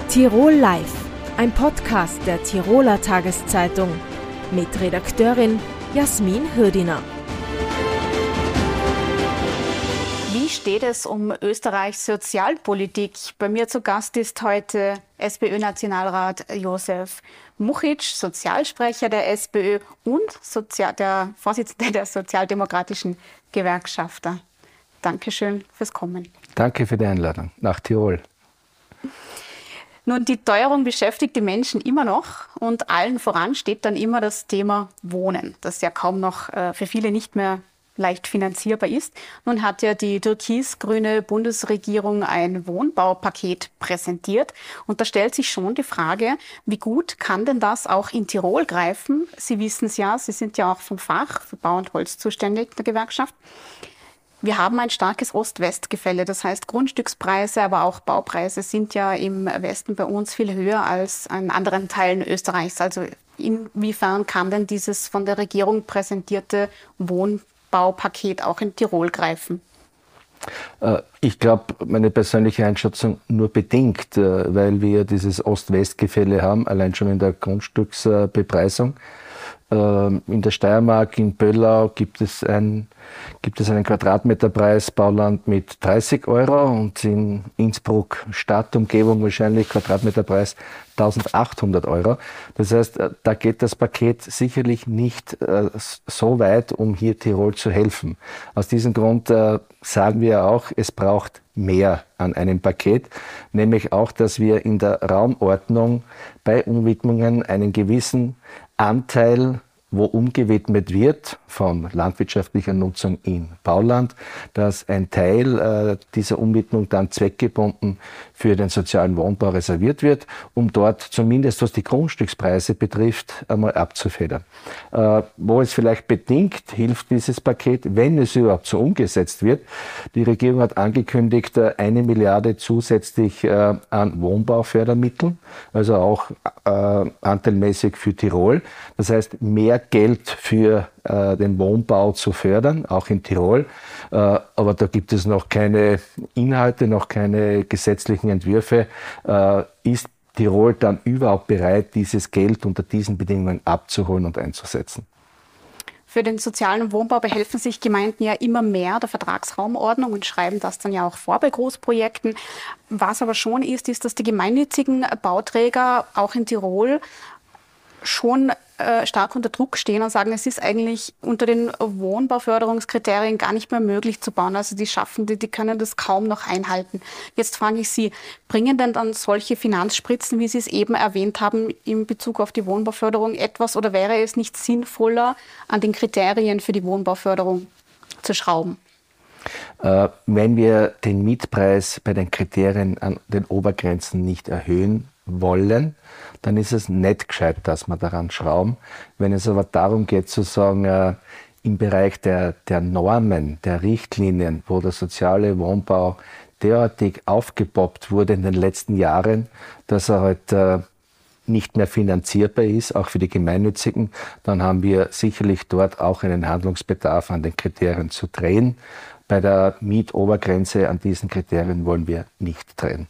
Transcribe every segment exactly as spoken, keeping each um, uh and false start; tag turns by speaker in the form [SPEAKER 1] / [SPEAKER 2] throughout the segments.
[SPEAKER 1] Tirol Live, ein Podcast der Tiroler Tageszeitung mit Redakteurin Jasmin Hürdiner.
[SPEAKER 2] Wie steht es um Österreichs Sozialpolitik? Bei mir zu Gast ist heute SPÖ-Nationalrat Josef Muchic, Sozialsprecher der SPÖ und Sozial- der Vorsitzende der Sozialdemokratischen Gewerkschafter. Dankeschön fürs Kommen.
[SPEAKER 3] Danke für die Einladung nach Tirol.
[SPEAKER 2] Nun, die Teuerung beschäftigt die Menschen immer noch und allen voran steht dann immer das Thema Wohnen, das ja kaum noch äh, für viele nicht mehr leicht finanzierbar ist. Nun hat ja die türkis-grüne Bundesregierung ein Wohnbaupaket präsentiert und da stellt sich schon die Frage, wie gut kann denn das auch in Tirol greifen? Sie wissen es ja, Sie sind ja auch vom Fach für Bau und Holz zuständig, der Gewerkschaft. Wir haben ein starkes Ost-West-Gefälle, das heißt Grundstückspreise, aber auch Baupreise sind ja im Westen bei uns viel höher als in anderen Teilen Österreichs. Also inwiefern kann denn dieses von der Regierung präsentierte Wohnbaupaket auch in Tirol greifen?
[SPEAKER 3] Ich glaube, meine persönliche Einschätzung nur bedingt, weil wir dieses Ost-West-Gefälle haben, allein schon in der Grundstücksbepreisung. In der Steiermark, in Böllau gibt es, ein, gibt es einen Quadratmeterpreis Bauland mit dreißig Euro und in Innsbruck Stadtumgebung wahrscheinlich Quadratmeterpreis eintausendachthundert Euro. Das heißt, da geht das Paket sicherlich nicht äh, so weit, um hier Tirol zu helfen. Aus diesem Grund äh, sagen wir auch, es braucht mehr an einem Paket, nämlich auch, dass wir in der Raumordnung bei Umwidmungen einen gewissen Anteil, wo umgewidmet wird von landwirtschaftlicher Nutzung in Bauland, dass ein Teil äh, dieser Umwidmung dann zweckgebunden für den sozialen Wohnbau reserviert wird, um dort zumindest, was die Grundstückspreise betrifft, einmal abzufedern. Äh, wo es vielleicht bedingt hilft, dieses Paket, wenn es überhaupt so umgesetzt wird. Die Regierung hat angekündigt, äh, eine Milliarde zusätzlich äh, an Wohnbaufördermitteln, also auch äh, anteilmäßig für Tirol. Das heißt, mehr Geld für äh, den Wohnbau zu fördern, auch in Tirol. Äh, aber da gibt es noch keine Inhalte, noch keine gesetzlichen Entwürfe. Äh, ist Tirol dann überhaupt bereit, dieses Geld unter diesen Bedingungen abzuholen und einzusetzen?
[SPEAKER 2] Für den sozialen Wohnbau behelfen sich Gemeinden ja immer mehr der Vertragsraumordnung und schreiben das dann ja auch vor bei Großprojekten. Was aber schon ist, ist, dass die gemeinnützigen Bauträger auch in Tirol schon äh, stark unter Druck stehen und sagen, es ist eigentlich unter den Wohnbauförderungskriterien gar nicht mehr möglich zu bauen. Also die Schaffenden, die können das kaum noch einhalten. Jetzt frage ich Sie, bringen denn dann solche Finanzspritzen, wie Sie es eben erwähnt haben, in Bezug auf die Wohnbauförderung etwas oder wäre es nicht sinnvoller, an den Kriterien für die Wohnbauförderung zu schrauben?
[SPEAKER 3] Äh, wenn wir den Mietpreis bei den Kriterien an den Obergrenzen nicht erhöhen wollen, dann ist es nicht gescheit, dass wir daran schrauben. Wenn es aber darum geht zu sagen, äh, im Bereich der, der Normen, der Richtlinien, wo der soziale Wohnbau derartig aufgepoppt wurde in den letzten Jahren, dass er halt äh, nicht mehr finanzierbar ist, auch für die Gemeinnützigen, dann haben wir sicherlich dort auch einen Handlungsbedarf, an den Kriterien zu drehen. Bei der Mietobergrenze an diesen Kriterien wollen wir nicht drehen.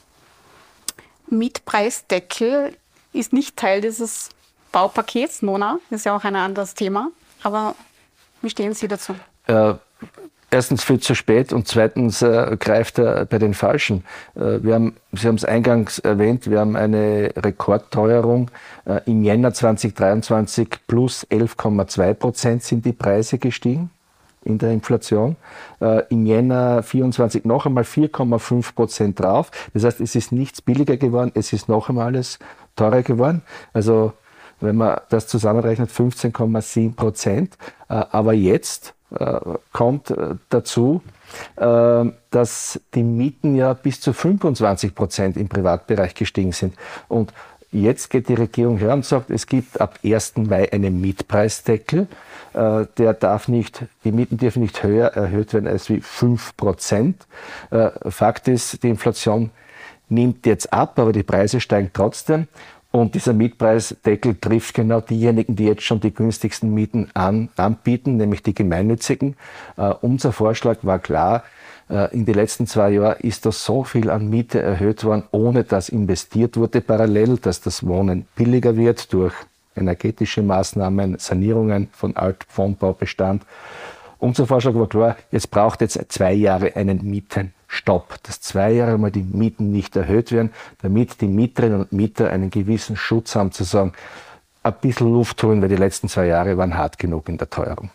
[SPEAKER 2] Mietpreisdeckel ist nicht Teil dieses Baupakets, Nona, ist ja auch ein anderes Thema. Aber wie stehen Sie dazu? Äh,
[SPEAKER 3] erstens viel zu spät und zweitens äh, greift er bei den Falschen. Äh, wir haben, Sie haben es eingangs erwähnt, wir haben eine Rekordteuerung. Äh, Im Jänner zweitausenddreiundzwanzig plus elf Komma zwei Prozent sind die Preise gestiegen in der Inflation. Äh, Im Jänner vierundzwanzig noch einmal vier Komma fünf Prozent drauf. Das heißt, es ist nichts billiger geworden, es ist noch einmal alles teurer geworden. Also wenn man das zusammenrechnet, fünfzehn Komma sieben Prozent. Äh, aber jetzt äh, kommt äh, dazu, äh, dass die Mieten ja bis zu fünfundzwanzig Prozent im Privatbereich gestiegen sind. Und jetzt geht die Regierung her und sagt, es gibt ab ersten Mai einen Mietpreisdeckel. Der darf nicht, die Mieten dürfen nicht höher erhöht werden als wie fünf Prozent. Fakt ist, die Inflation nimmt jetzt ab, aber die Preise steigen trotzdem. Und dieser Mietpreisdeckel trifft genau diejenigen, die jetzt schon die günstigsten Mieten an, anbieten, nämlich die Gemeinnützigen. Unser Vorschlag war klar, In den letzten zwei Jahren ist da so viel an Miete erhöht worden, ohne dass investiert wurde parallel, dass das Wohnen billiger wird durch energetische Maßnahmen, Sanierungen von Altwohnbaubestand. Unser Vorschlag war klar, jetzt braucht jetzt zwei Jahre einen Mietenstopp, dass zwei Jahre mal die Mieten nicht erhöht werden, damit die Mieterinnen und Mieter einen gewissen Schutz haben, zu sagen, ein bisschen Luft holen, weil die letzten zwei Jahre waren hart genug in der Teuerung.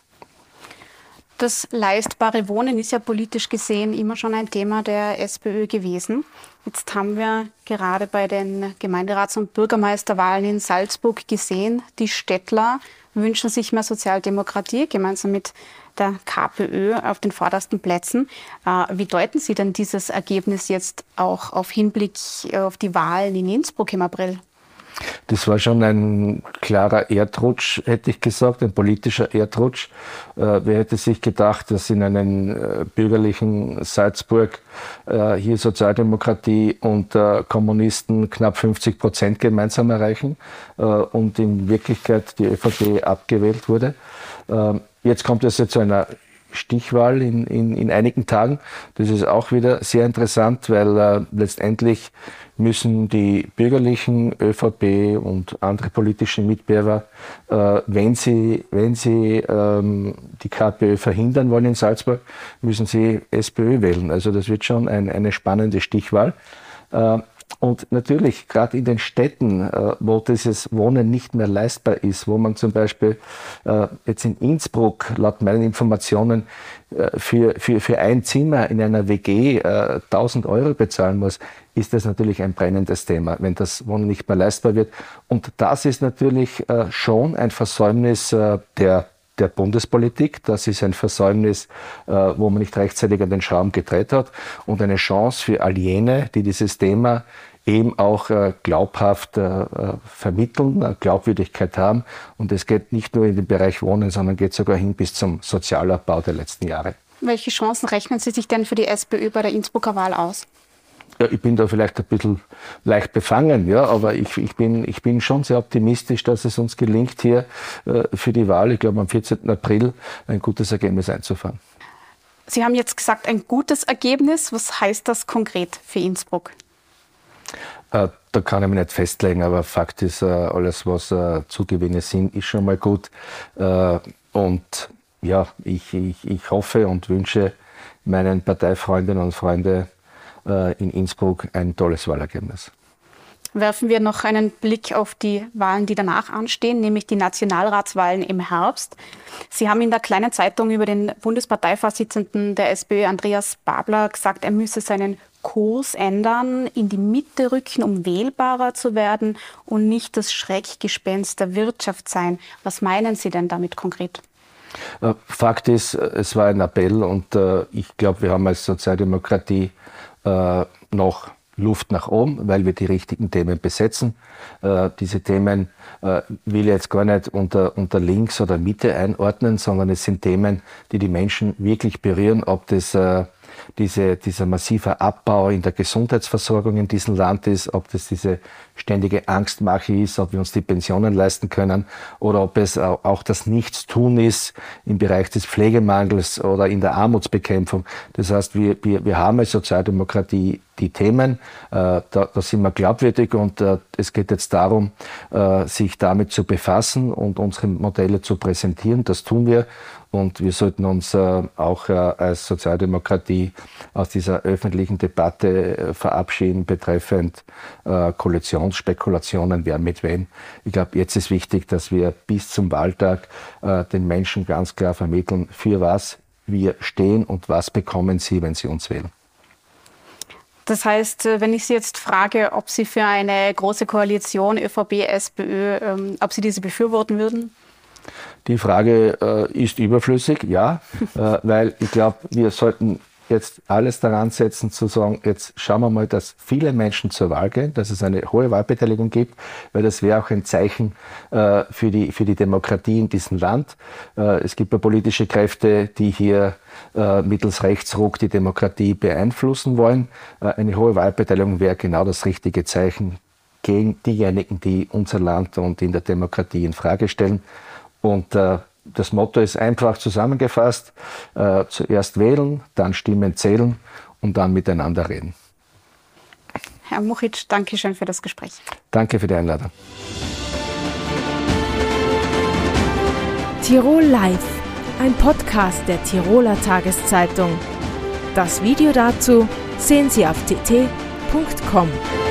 [SPEAKER 2] Das leistbare Wohnen ist ja politisch gesehen immer schon ein Thema der SPÖ gewesen. Jetzt haben wir gerade bei den Gemeinderats- und Bürgermeisterwahlen in Salzburg gesehen, die Städtler wünschen sich mehr Sozialdemokratie, gemeinsam mit der KPÖ auf den vordersten Plätzen. Wie deuten Sie denn dieses Ergebnis jetzt auch auf Hinblick auf die Wahlen in Innsbruck im April?
[SPEAKER 3] Das war schon ein klarer Erdrutsch, hätte ich gesagt, ein politischer Erdrutsch. Äh, wer hätte sich gedacht, dass in einem äh, bürgerlichen Salzburg äh, hier Sozialdemokratie und äh, Kommunisten knapp fünfzig Prozent gemeinsam erreichen äh, und in Wirklichkeit die ÖVP abgewählt wurde. Äh, jetzt kommt es ja zu einer Stichwahl in, in, in einigen Tagen. Das ist auch wieder sehr interessant, weil äh, letztendlich müssen die bürgerlichen ÖVP und andere politische Mitbewerber, äh, wenn sie, wenn sie ähm, die KPÖ verhindern wollen in Salzburg, müssen sie SPÖ wählen. Also das wird schon ein, eine spannende Stichwahl. Äh, Und natürlich, gerade in den Städten, äh, wo dieses Wohnen nicht mehr leistbar ist, wo man zum Beispiel äh, jetzt in Innsbruck, laut meinen Informationen, äh, für, für, für ein Zimmer in einer W G äh, tausend Euro bezahlen muss, ist das natürlich ein brennendes Thema, wenn das Wohnen nicht mehr leistbar wird. Und das ist natürlich äh, schon ein Versäumnis äh, der der Bundespolitik. Das ist ein Versäumnis, äh, wo man nicht rechtzeitig an den Schrauben gedreht hat und eine Chance für all jene, die dieses Thema eben auch äh, glaubhaft äh, vermitteln, äh, Glaubwürdigkeit haben. Und es geht nicht nur in den Bereich Wohnen, sondern geht sogar hin bis zum Sozialabbau der letzten Jahre.
[SPEAKER 2] Welche Chancen rechnen Sie sich denn für die SPÖ bei der Innsbrucker Wahl aus?
[SPEAKER 3] Ja, ich bin da vielleicht ein bisschen leicht befangen, ja, aber ich, ich, bin, ich bin schon sehr optimistisch, dass es uns gelingt, hier äh, für die Wahl, ich glaube am vierzehnten April, ein gutes Ergebnis einzufahren.
[SPEAKER 2] Sie haben jetzt gesagt, ein gutes Ergebnis. Was heißt das konkret für Innsbruck?
[SPEAKER 3] Äh, da kann ich mich nicht festlegen, aber Fakt ist, äh, alles, was äh, Zugewinne sind, ist schon mal gut. Äh, und ja, ich, ich, ich hoffe und wünsche meinen Parteifreundinnen und Freunden in Innsbruck ein tolles Wahlergebnis.
[SPEAKER 2] Werfen wir noch einen Blick auf die Wahlen, die danach anstehen, nämlich die Nationalratswahlen im Herbst. Sie haben in der Kleinen Zeitung über den Bundesparteivorsitzenden der SPÖ, Andreas Babler, gesagt, er müsse seinen Kurs ändern, in die Mitte rücken, um wählbarer zu werden und nicht das Schreckgespenst der Wirtschaft sein. Was meinen Sie denn damit konkret?
[SPEAKER 3] Fakt ist, es war ein Appell und äh, ich glaube, wir haben als Sozialdemokratie äh, noch Luft nach oben, weil wir die richtigen Themen besetzen. Äh, diese Themen äh, will ich jetzt gar nicht unter, unter links oder Mitte einordnen, sondern es sind Themen, die die Menschen wirklich berühren, ob das äh, diese, dieser massive Abbau in der Gesundheitsversorgung in diesem Land ist, ob das diese ständige Angstmache ist, ob wir uns die Pensionen leisten können oder ob es auch das Nichtstun ist im Bereich des Pflegemangels oder in der Armutsbekämpfung. Das heißt, wir, wir, wir haben als Sozialdemokratie die Themen, äh, da, da sind wir glaubwürdig und äh, es geht jetzt darum, äh, sich damit zu befassen und unsere Modelle zu präsentieren. Das tun wir. Und wir sollten uns äh, auch äh, als Sozialdemokratie aus dieser öffentlichen Debatte äh, verabschieden betreffend äh, Koalitionsspekulationen, wer mit wem. Ich glaube, jetzt ist wichtig, dass wir bis zum Wahltag äh, den Menschen ganz klar vermitteln, für was wir stehen und was bekommen sie, wenn sie uns wählen.
[SPEAKER 2] Das heißt, wenn ich Sie jetzt frage, ob Sie für eine große Koalition ÖVP, SPÖ, ähm, ob Sie diese befürworten würden?
[SPEAKER 3] Die Frage äh, ist überflüssig, ja, äh, weil ich glaube, wir sollten jetzt alles daran setzen, zu sagen, jetzt schauen wir mal, dass viele Menschen zur Wahl gehen, dass es eine hohe Wahlbeteiligung gibt, weil das wäre auch ein Zeichen äh, für die, für die Demokratie in diesem Land. Äh, es gibt ja politische Kräfte, die hier äh, mittels Rechtsruck die Demokratie beeinflussen wollen. Äh, eine hohe Wahlbeteiligung wäre genau das richtige Zeichen gegen diejenigen, die unser Land und in der Demokratie in Frage stellen. Und äh, das Motto ist einfach zusammengefasst, äh, zuerst wählen, dann Stimmen zählen und dann miteinander reden.
[SPEAKER 2] Herr Muchitsch, danke schön für das Gespräch.
[SPEAKER 3] Danke für die Einladung.
[SPEAKER 1] Tirol Live, ein Podcast der Tiroler Tageszeitung. Das Video dazu sehen Sie auf t t punkt com.